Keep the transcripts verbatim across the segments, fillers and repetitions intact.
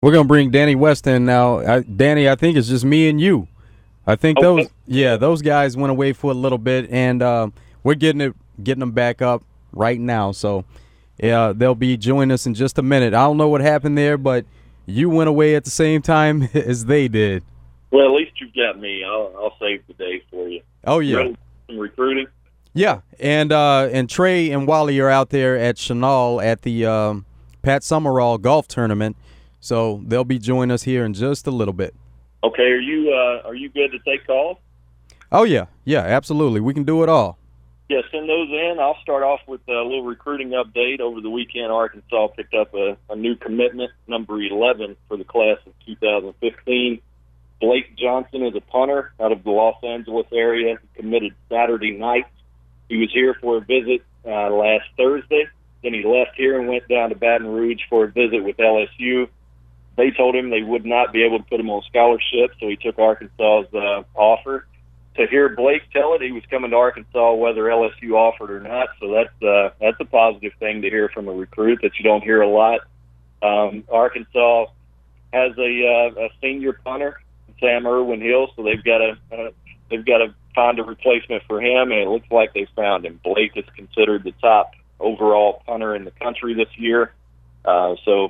We're gonna bring Danny West in now. I, Danny, I think it's just me and you. I think Okay. those, yeah, those guys went away for a little bit, and uh, we're getting it, getting them back up right now. So, yeah, they'll be joining us in just a minute. I don't know what happened there, but you went away at the same time as they did. Well, at least you've got me. I'll, I'll save the day for you. Oh You yeah, ready for some recruiting? yeah, and uh, and Trey and Wally are out there at Chenal at the um, Pat Summerall golf tournament, so they'll be joining us here in just a little bit. Okay. Are you uh, are you good to take calls? Oh yeah, yeah, absolutely. We can do it all. Yeah, send those in. I'll start off with a little recruiting update. Over the weekend, Arkansas picked up a, a new commitment, number eleven for the class of two thousand fifteen. Blake Johnson is a punter out of the Los Angeles area. He committed Saturday night. He was here for a visit uh, last Thursday. Then he left here and went down to Baton Rouge for a visit with L S U. They told him they would not be able to put him on scholarship, so he took Arkansas's uh, offer. To hear Blake tell it, he was coming to Arkansas whether L S U offered or not. So that's uh, that's a positive thing to hear from a recruit that you don't hear a lot. Um, Arkansas has a, uh, a senior punter, Sam Irwin Hill, so they've got to uh, they've got to find a replacement for him, and it looks like they found him. Blake is considered the top overall punter in the country this year, uh, so.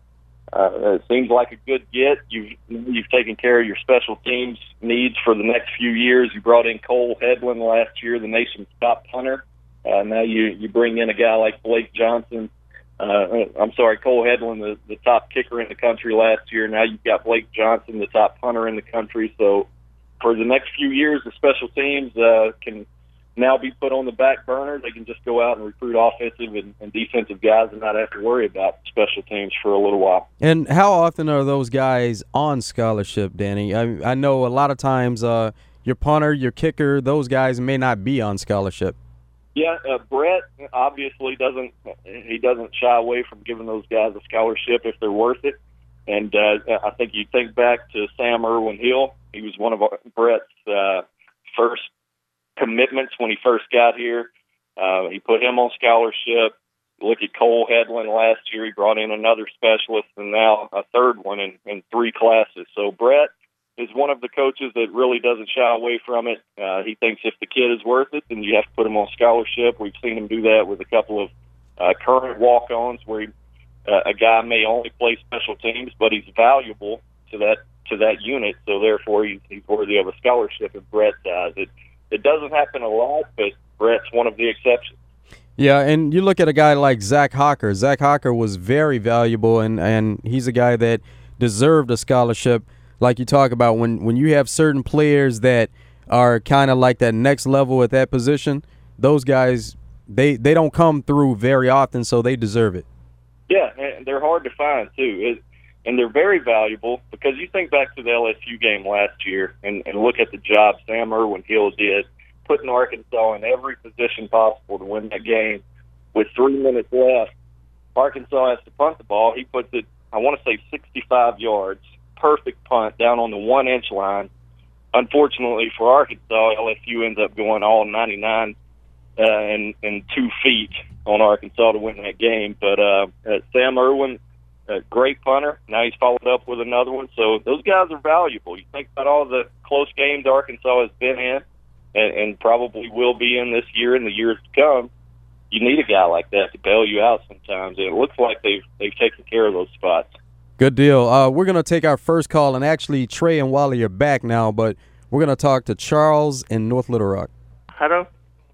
Uh, it seems like a good get. You've you've taken care of your special teams needs for the next few years. You brought in Cole Hedlund last year, the nation's top punter. Uh, now you you bring in a guy like Blake Johnson. Uh, I'm sorry, Cole Hedlund, the, the top kicker in the country last year. Now you've got Blake Johnson, the top punter in the country. So for the next few years, the special teams uh, can now be put on the back burner. They can just go out and recruit offensive and, and defensive guys and not have to worry about special teams for a little while. And how often are those guys on scholarship, Danny? I, I know a lot of times uh, your punter, your kicker, those guys may not be on scholarship. Yeah, uh, Brett obviously doesn't he doesn't shy away from giving those guys a scholarship if they're worth it. And uh, I think you think back to Sam Irwin Hill. He was one of our, Brett's uh, first commitments when he first got here. Uh, he put him on scholarship. Look at Cole Hedlund last year. He brought in another specialist and now a third one in, in three classes. So Brett is one of the coaches that really doesn't shy away from it. Uh, he thinks if the kid is worth it, then you have to put him on scholarship. We've seen him do that with a couple of uh, current walk-ons where he, uh, a guy may only play special teams, but he's valuable to that to that unit, so therefore he's, he's worthy of a scholarship in Brett's eyes. It, it doesn't happen a lot, but Brett's one of the exceptions. Yeah, and you look at a guy like Zach Hawker. Zach Hawker was very valuable, and, and he's a guy that deserved a scholarship. Like you talk about, when, when you have certain players that are kind of like that next level at that position, those guys, they, they don't come through very often, so they deserve it. Yeah, and they're hard to find, too. It, and they're very valuable because you think back to the L S U game last year and, and look at the job Sam Irwin Hill did, putting Arkansas in every position possible to win that game. With three minutes left, Arkansas has to punt the ball. He puts it, I want to say, sixty-five yards. Perfect punt down on the one-inch line. Unfortunately for Arkansas, L S U ends up going all ninety-nine uh, and, and two feet on Arkansas to win that game. But uh, uh, Sam Irwin, a great punter. Now he's followed up with another one. So those guys are valuable. You think about all the close games Arkansas has been in and, and probably will be in this year and the years to come. You need a guy like that to bail you out sometimes. And it looks like they've they've taken care of those spots. Good deal. Uh, we're going to take our first call, and actually Trey and Wally are back now, but we're going to talk to Charles in North Little Rock. Hello?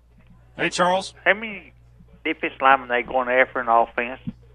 Hey, Charles. How many defense linemen they going after in offense?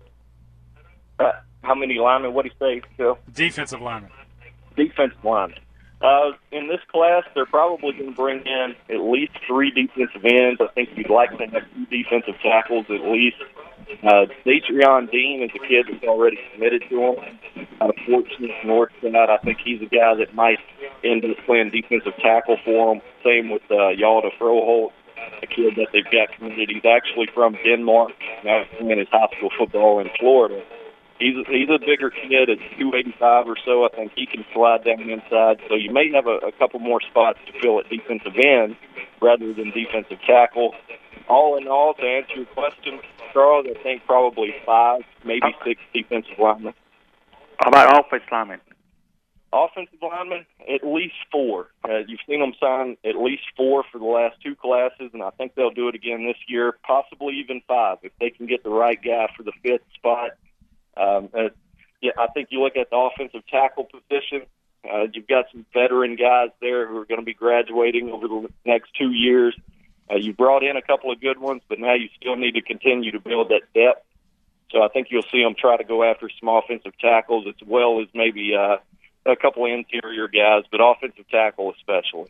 Uh, how many linemen? What do you say, Phil? Defensive lineman. Defensive linemen. Uh, in this class, they're probably going to bring in at least three defensive ends. I think you'd like to have two defensive tackles at least. Uh, Detrion Dean is a kid that's already committed to him. Out of Fortune North Side, I think he's a guy that might end up playing defensive tackle for him. Same with uh, Yalda Froholt, a kid that they've got committed. He's actually from Denmark. Now he's playing his high school football in Florida. He's a, he's a bigger kid at two eighty-five or so. I think he can slide down inside. So you may have a, a couple more spots to fill at defensive end rather than defensive tackle. All in all, to answer your question, Charles, I think probably five, maybe six defensive linemen. How about offensive linemen? Offensive linemen, at least four. Uh, you've seen them sign at least four for the last two classes, and I think they'll do it again this year, possibly even five if they can get the right guy for the fifth spot. Um, uh, yeah, I think you look at the offensive tackle position. Uh, you've got some veteran guys there who are going to be graduating over the next two years. Uh, you brought in a couple of good ones, but now you still need to continue to build that depth. So I think you'll see them try to go after some offensive tackles as well as maybe uh, a couple of interior guys, but offensive tackle especially.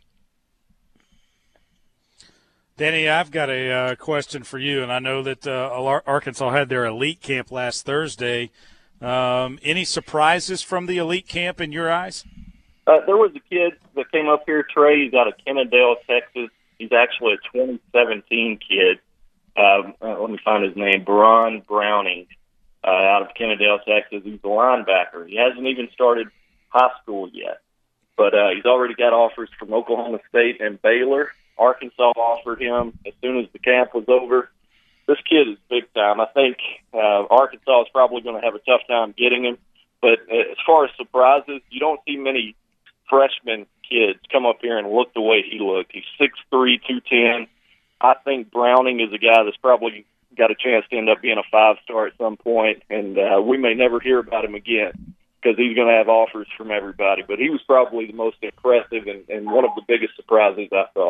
Danny, I've got a uh, question for you, and I know that uh, Arkansas had their elite camp last Thursday. Um, any surprises from the elite camp in your eyes? Uh, there was a kid that came up here, Trey. He's out of Kennedale, Texas. He's actually a twenty seventeen kid. Um, uh, let me find his name, Baron Browning, uh, out of Kennedale, Texas. He's a linebacker. He hasn't even started high school yet, but uh, he's already got offers from Oklahoma State and Baylor. Arkansas offered him as soon as the camp was over. This kid is big time. I think uh, Arkansas is probably going to have a tough time getting him, but uh, as far as surprises, you don't see many freshman kids come up here and look the way he looked. He's six three, two ten. I think Browning is a guy that's probably got a chance to end up being a five-star at some point, and uh, we may never hear about him again because he's going to have offers from everybody. But he was probably the most impressive and, and one of the biggest surprises I saw.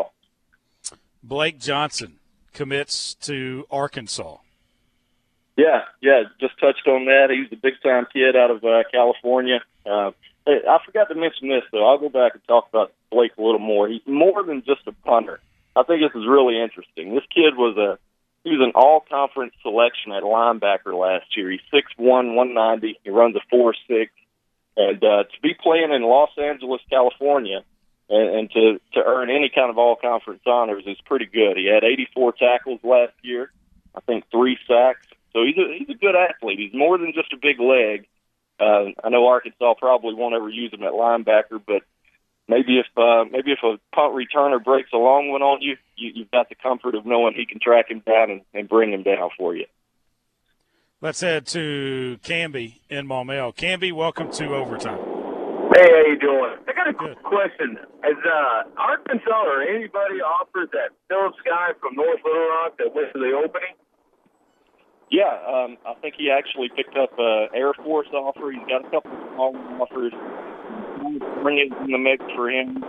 Blake Johnson commits to Arkansas. Yeah, yeah, just touched on that. He's a big-time kid out of uh, California. Uh, I forgot to mention this, though. I'll go back and talk about Blake a little more. He's more than just a punter. I think this is really interesting. This kid was a he was an all-conference selection at linebacker last year. He's six one, one ninety. He runs a four six. And uh, to be playing in Los Angeles, California, and, and to, to earn any kind of all-conference honors is pretty good. He had eighty-four tackles last year, I think three sacks. So he's a, he's a good athlete. He's more than just a big leg. Uh, I know Arkansas probably won't ever use him at linebacker, but maybe if uh, maybe if a punt returner breaks a long one on you, you, you've got the comfort of knowing he can track him down and, and bring him down for you. Let's head to Canby in Maumelle. Canby, welcome to Overtime. Hey, how you doing? I got a Good. quick question. Has uh, Arkansas or anybody offered that Phillips guy from North Little Rock that went to the opening? Yeah, um, I think he actually picked up an Air Force offer. He's got a couple of small offers. Bring it in the mix for him.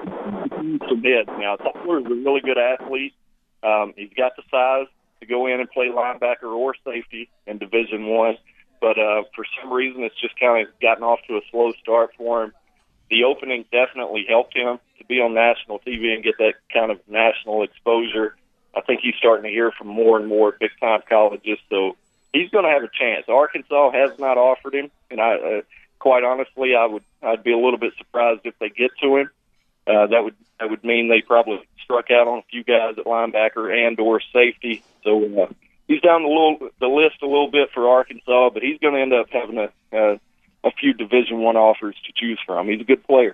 Some bids now. Tyler's a really good athlete. Um, he's got the size to go in and play linebacker or safety in Division One, but uh, for some reason it's just kind of gotten off to a slow start for him. The opening definitely helped him to be on national T V and get that kind of national exposure. I think he's starting to hear from more and more big-time colleges, so he's going to have a chance. Arkansas has not offered him, and I, uh, quite honestly, I would I'd be a little bit surprised if they get to him. Uh, that would that would mean they probably struck out on a few guys at linebacker and or safety. So uh, he's down the little the list a little bit for Arkansas, but he's going to end up having a uh, a few Division One offers to choose from. He's a good player.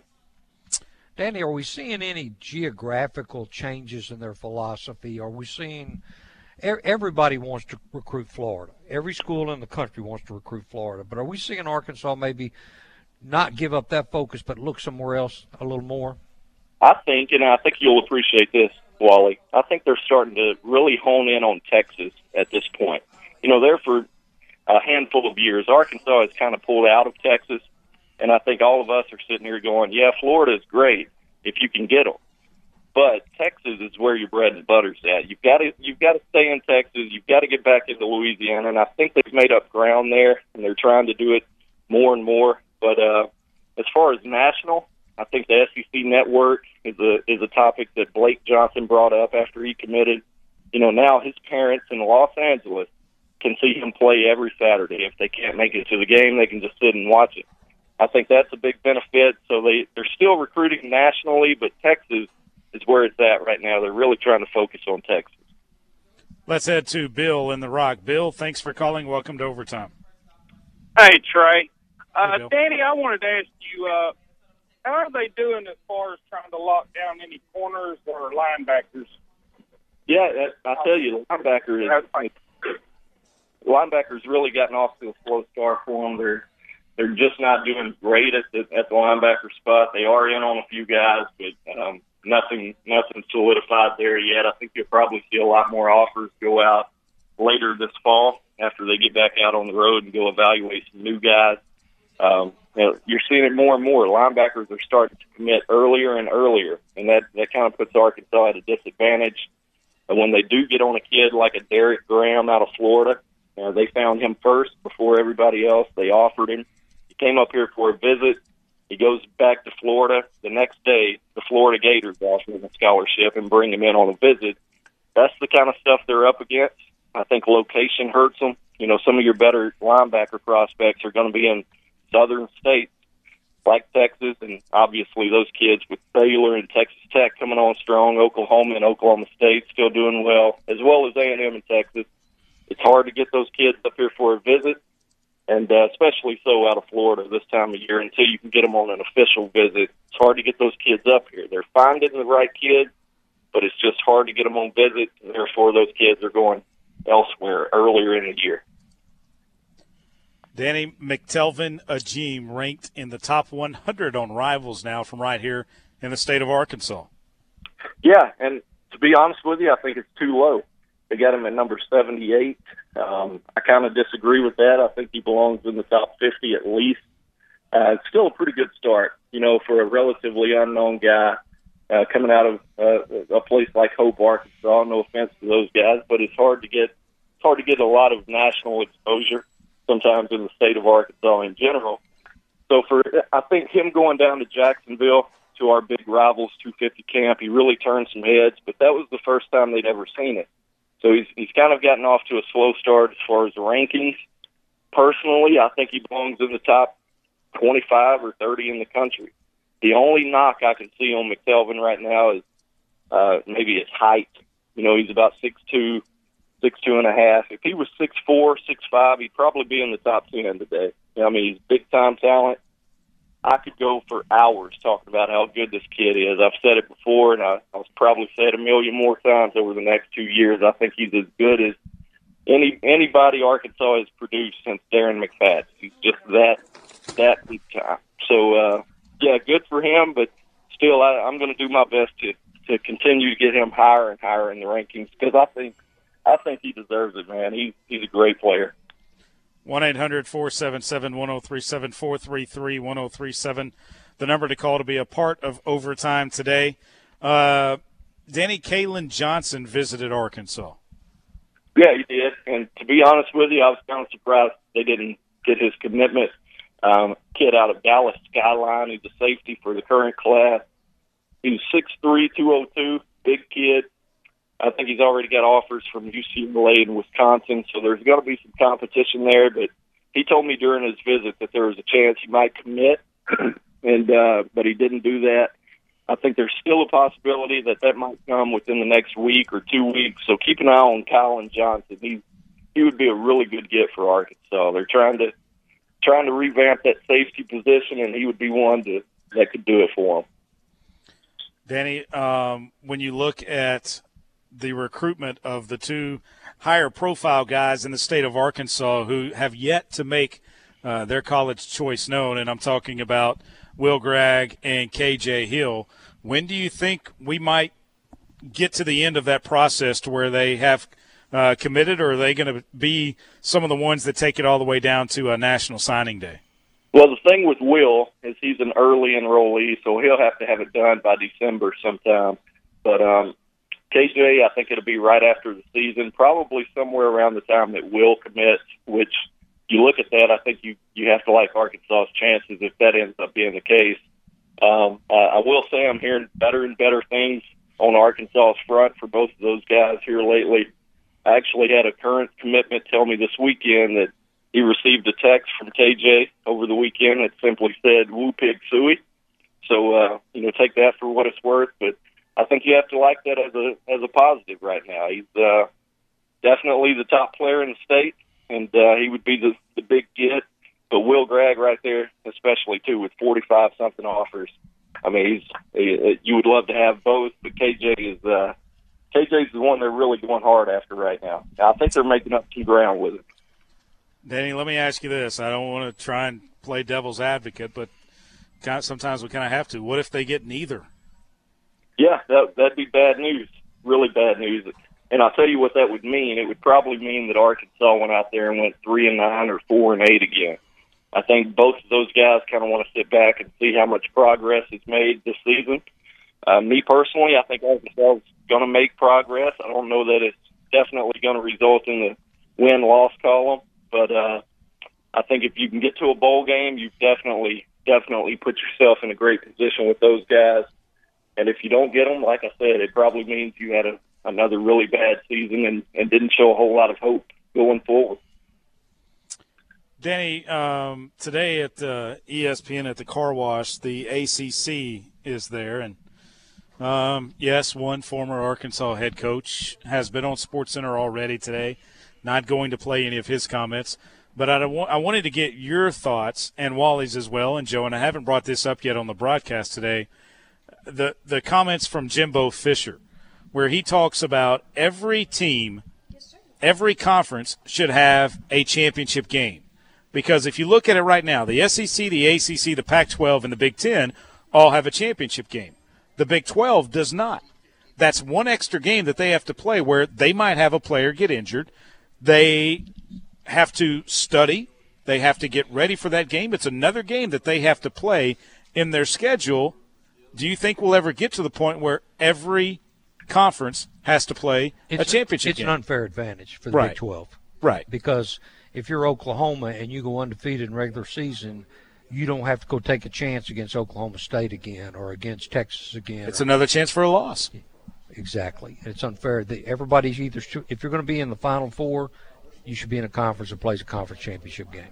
Danny, are we seeing any geographical changes in their philosophy? Are we seeing everybody wants to recruit Florida? Every school in the country wants to recruit Florida. But are we seeing Arkansas maybe not give up that focus but look somewhere else a little more? I think, and I think you'll appreciate this, Wally, I think they're starting to really hone in on Texas at this point. You know, there for a handful of years, Arkansas has kind of pulled out of Texas. And I think all of us are sitting here going, yeah, Florida is great if you can get them. But Texas is where your bread and butter's at. You've got to you've got to stay in Texas. You've got to get back into Louisiana. And I think they've made up ground there, and they're trying to do it more and more. But uh, as far as national, I think the S E C network is a is a topic that Blake Johnson brought up after he committed. You know, now his parents in Los Angeles can see him play every Saturday. If they can't make it to the game, they can just sit and watch it. I think that's a big benefit. So they, they're still recruiting nationally, but Texas is where it's at right now. They're really trying to focus on Texas. Let's head to Bill in the Rock. Bill, thanks for calling. Welcome to Overtime. Hey, Trey. Uh, hey, Bill. Danny, I wanted to ask you, uh, how are they doing as far as trying to lock down any corners or linebackers? Yeah, I tell you, linebacker is, linebacker's really gotten off to a slow start for them. They're they're just not doing great at the, at the linebacker spot. They are in on a few guys, but um, nothing nothing solidified there yet. I think you'll probably see a lot more offers go out later this fall after they get back out on the road and go evaluate some new guys. Um, you know, you're seeing it more and more. Linebackers are starting to commit earlier and earlier, and that, that kind of puts Arkansas at a disadvantage. And when they do get on a kid like a Derek Graham out of Florida, uh, they found him first before everybody else. They offered him. He came up here for a visit. He goes back to Florida. The next day, the Florida Gators offer him a scholarship and bring him in on a visit. That's the kind of stuff they're up against. I think location hurts them. You know, some of your better linebacker prospects are going to be in southern states like Texas, and obviously those kids with Baylor and Texas Tech coming on strong, Oklahoma and Oklahoma State still doing well, as well as A and M in Texas. It's hard to get those kids up here for a visit, and uh, especially so out of Florida this time of year until you can get them on an official visit. It's hard to get those kids up here. They're finding the right kids, but it's just hard to get them on visits, and therefore those kids are going elsewhere earlier in the year. Danny McTelvin Agim ranked in the top one hundred on Rivals now from right here in the state of Arkansas. Yeah, and to be honest with you, I think it's too low. They got him at number seventy-eight. Um, I kind of disagree with that. I think he belongs in the top fifty at least. Uh, it's still a pretty good start, you know, for a relatively unknown guy uh, coming out of uh, a place like Hope, Arkansas. No offense to those guys, but it's hard to get it's hard to get a lot of national exposure sometimes in the state of Arkansas in general. So for I think him going down to Jacksonville to our big Rivals two fifty camp, he really turned some heads, but that was the first time they'd ever seen it. So he's he's kind of gotten off to a slow start as far as the rankings. Personally, I think he belongs in the top twenty-five or thirty in the country. The only knock I can see on McTelvin right now is uh, maybe his height. You know, he's about six two, six two and a half. If he was six four, six five, he'd probably be in the top ten today. You know, I mean, he's big-time talent. I could go for hours talking about how good this kid is. I've said it before, and I, I'll probably say it a million more times over the next two years. I think he's as good as any anybody Arkansas has produced since Darren McFadden. He's just that that big time. So, uh, yeah, good for him, but still I, I'm going to do my best to, to continue to get him higher and higher in the rankings because I think I think he deserves it, man. He, he's a great player. one eight hundred four seven seven one zero three seven, four three three one zero three seven, the number to call to be a part of Overtime today. Uh, Danny, Kalen Johnson visited Arkansas. Yeah, he did. And to be honest with you, I was kind of surprised they didn't get his commitment. Um, kid out of Dallas Skyline, he's a safety for the current class. He's six three, two oh two, big kid. I think he's already got offers from U C L A and Wisconsin, so there's going to be some competition there. But he told me during his visit that there was a chance he might commit, and uh, but he didn't do that. I think there's still a possibility that that might come within the next week or two weeks. So keep an eye on Kalen Johnson. He he would be a really good get for Arkansas. They're trying to trying to revamp that safety position, and he would be one to, that could do it for them. Danny, um, when you look at the recruitment of the two higher-profile guys in the state of Arkansas who have yet to make uh, their college choice known, and I'm talking about Will Gregg and K J Hill, when do you think we might get to the end of that process to where they have uh, committed, or are they going to be some of the ones that take it all the way down to a national signing day? Well, the thing with Will is he's an early enrollee, so he'll have to have it done by December sometime. But um, K J, I think it'll be right after the season, probably somewhere around the time that Will commits, which you look at that, I think you, you have to like Arkansas's chances if that ends up being the case. Um, uh, I will say I'm hearing better and better things on Arkansas's front for both of those guys here lately. I actually had a current commitment tell me this weekend that he received a text from K J over the weekend that simply said, "Woo Pig Suey." So, uh, you know, take that for what it's worth, but I think you have to like that as a as a positive right now. He's uh, definitely the top player in the state, and uh, he would be the, the big get. But Will Gregg right there, especially, too, with forty-five something offers. I mean, he's he, you would love to have both, but K J is uh, K J's the one they're really going hard after right now. I think they're making up some ground with it. Danny, let me ask you this. I don't want to try and play devil's advocate, but kind of, sometimes we kind of have to. What if they get neither? Yeah, that, that'd be bad news, really bad news. And I'll tell you what that would mean. It would probably mean that Arkansas went out there and went three and nine or four and eight again. I think both of those guys kind of want to sit back and see how much progress is made this season. Uh, me personally, I think Arkansas is going to make progress. I don't know that it's definitely going to result in the win-loss column, but uh, I think if you can get to a bowl game, you've definitely, definitely put yourself in a great position with those guys. And if you don't get them, like I said, it probably means you had a, another really bad season and, and didn't show a whole lot of hope going forward. Danny, um, today at uh, E S P N at the car wash, the A C C is there. And, um, yes, one former Arkansas head coach has been on SportsCenter already today, not going to play any of his comments. But I, I wanted to get your thoughts, and Wally's as well, and Joe, and I haven't brought this up yet on the broadcast today, the, the comments from Jimbo Fisher, where he talks about every team, every conference should have a championship game. Because if you look at it right now, the S E C, the A C C, the Pac twelve, and the Big Ten all have a championship game. The Big twelve does not. That's one extra game that they have to play where they might have a player get injured. They have to study. They have to get ready for that game. It's another game that they have to play in their schedule. Do you think we'll ever get to the point where every conference has to play it's, a championship it's game? It's an unfair advantage for the right. Big twelve. Right. Because if you're Oklahoma and you go undefeated in regular season, you don't have to go take a chance against Oklahoma State again or against Texas again. It's another chance for a loss. Exactly. It's unfair. Everybody's either – if you're going to be in the Final Four, you should be in a conference that plays a conference championship game.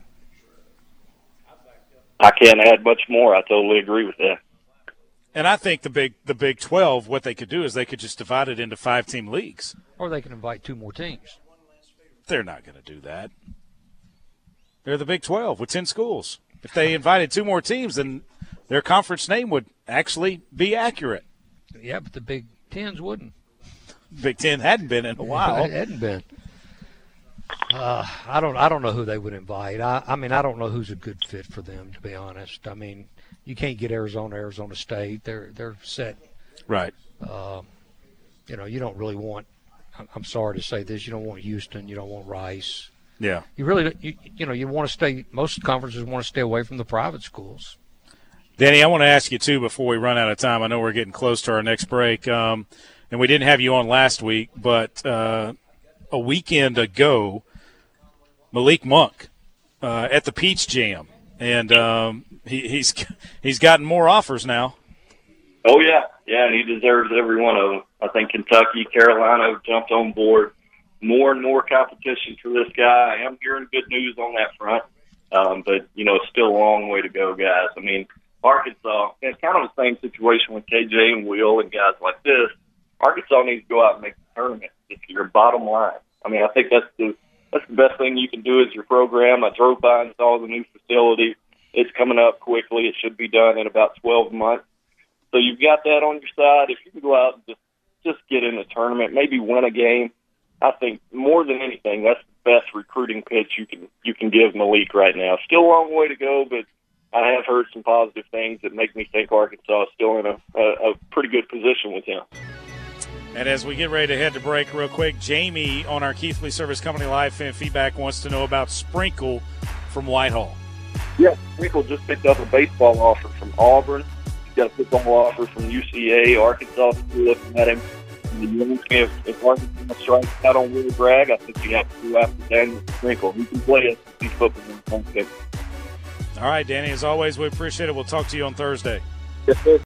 I can't add much more. I totally agree with that. And I think the Big the Big twelve, what they could do is they could just divide it into five-team leagues. Or they can invite two more teams. They're not going to do that. They're the Big twelve with ten schools. If they invited two more teams, then their conference name would actually be accurate. Yeah, but the Big Tens wouldn't. Big Ten hadn't been in a while. It hadn't been. Uh, I don't. I don't know who they would invite. I, I mean, I don't know who's a good fit for them, to be honest. I mean, you can't get Arizona, Arizona State. They're they're set. Right. Uh, you know, you don't really want. I'm sorry to say this. You don't want Houston. You don't want Rice. Yeah. You really, you, you know, you want to stay. Most conferences want to stay away from the private schools. Danny, I want to ask you too before we run out of time. I know we're getting close to our next break, um, and we didn't have you on last week, but uh, a weekend ago, Malik Monk uh, at the Peach Jam, and um, he, he's he's gotten more offers now. Oh yeah, yeah, and he deserves every one of them. I think Kentucky, Carolina have jumped on board. More and more competition for this guy. I am hearing good news on that front, um, but you know, it's still a long way to go, guys. I mean, Arkansas, it's kind of the same situation with K J and Will and guys like this. Arkansas needs to go out and make the tournament this year. Bottom line, I mean, I think that's the that's the best thing you can do as your program. I drove by and saw the new facility. It's coming up quickly. It should be done in about twelve months. So you've got that on your side. If you can go out and just just get in the tournament, maybe win a game. I think more than anything, that's the best recruiting pitch you can you can give Malik right now. Still a long way to go, but I have heard some positive things that make me think Arkansas is still in a, a, a pretty good position with him. And as we get ready to head to break real quick, Jamie on our Keithley Service Company Live Fan Feedback wants to know about Sprinkle from Whitehall. Yeah, Sprinkle just picked up a baseball offer from Auburn. He's got a football offer from U C A. Arkansas is looking at him. If, if Arkansas strikes out on Will Bragg, I think you have to go after Daniel Sprinkle. He can play us these football. All right, Danny, as always, we appreciate it. We'll talk to you on Thursday. Yes, sir.